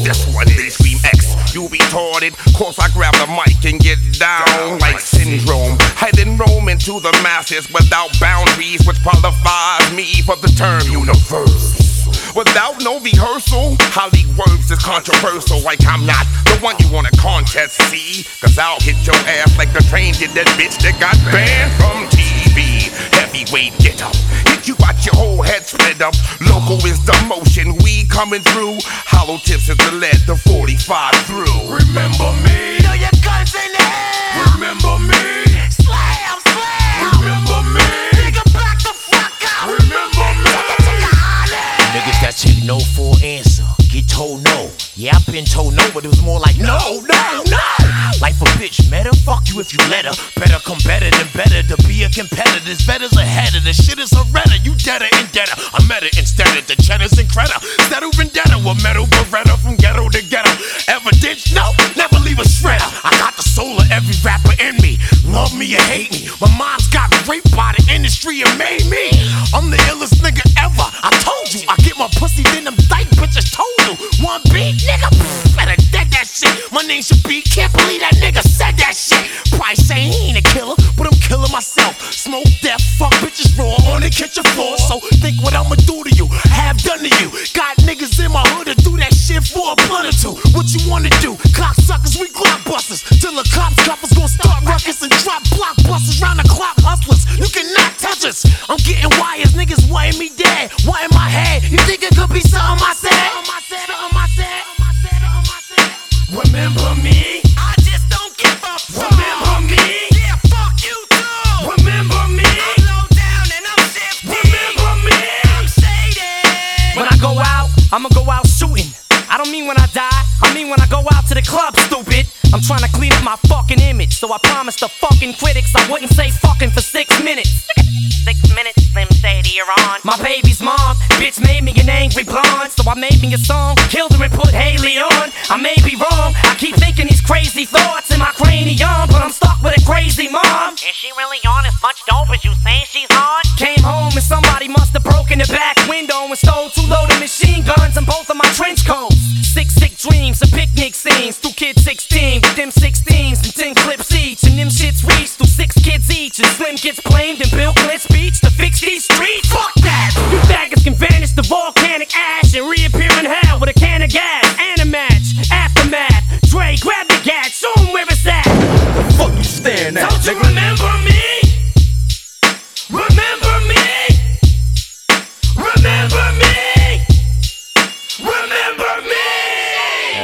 this one, they scream X. You retarded, course I grab the mic and get down like Syndrome. I then roam into the masses without boundaries, which qualifies me for the term universe. Without no rehearsal, how leak words is controversial. Like I'm not the one you want to contest, see? Cause I'll hit your ass like the train did that bitch that got banned from TV. Heavyweight get up, hit you got your whole head split up. Local is the motion, we coming through. Hollow tips is the lead, the 45 through. Remember me? Throw your guns in the air. Remember me? Slam, slam. Remember me? Nigga, back the fuck out. Remember me? Niggas that take no for an answer, get told no. Yeah, I've been told no, but it was more like no. Life a bitch, matter, fuck you if you let her. Better come better than better to be a competitor. This better's ahead of the shit is a redder. You deader and deader. I met it instead of the cheddars and credit. Settle vendetta with metal beretta from ghetto to ghetto. Evidence, no, never leave a shredder. I got the soul of every rapper in me. Love me or hate me. My mom's got raped by the industry and made me. I'm the illest nigga ever. I told you, I get my pussy, then them dyke bitches told you. One beat, nigga, better dead that shit. My name should be, can't believe that nigga said that shit. Probably say he ain't a killer, but I'm killing myself. Smoke death, fuck bitches raw on the kitchen floor. So think what I'ma do to you, have done to you. Got niggas in my hood to do that shit for a blunt or two. What you wanna do? Cocksuckers, we blockbusters. Till the cops coppers gon' start ruckus and drop blockbusters round the clock hustlers. You cannot touch us. I'm getting wires, niggas wanting me dead. What in my head? You think it could be something I said? Remember me? I just don't give a fuck. Remember me? Yeah, fuck you too. Remember me? I'm low down and I'm shifty. Remember me? I'm shaded. When I go out, I'ma go out shooting. I don't mean when I die, I mean when I go out to the club, stupid. I'm trying to clean up my fucking image, so I promised the fucking critics I wouldn't say fucking for 6 minutes. 6 minutes, Slim Shady, you're on. My baby's mom, bitch made me an angry blonde, so I made me a song, killed her and put Haley on. I may be wrong, I keep thinking these crazy thoughts in my cranium, but I'm stuck with a crazy mom. Is she really on as much dope as you say she's on? Came home and somebody must have broken the back window and stole 2 loaded machine guns and both of my trench coats. 6 sick dreams and picnic scenes, 2 kids 16 with them 16s and 10 clips each, and them shits reached through 6 kids each, and Slim gets blamed and Bill Clinton speech to fix these streets. Fuck that! You faggots can vanish the volcanic ash and reappear in hell with a can of gas and a match. Aftermath, Dre, grab the gat, show 'em where it's at. Fuck you staring at, Don't you nigga? remember me?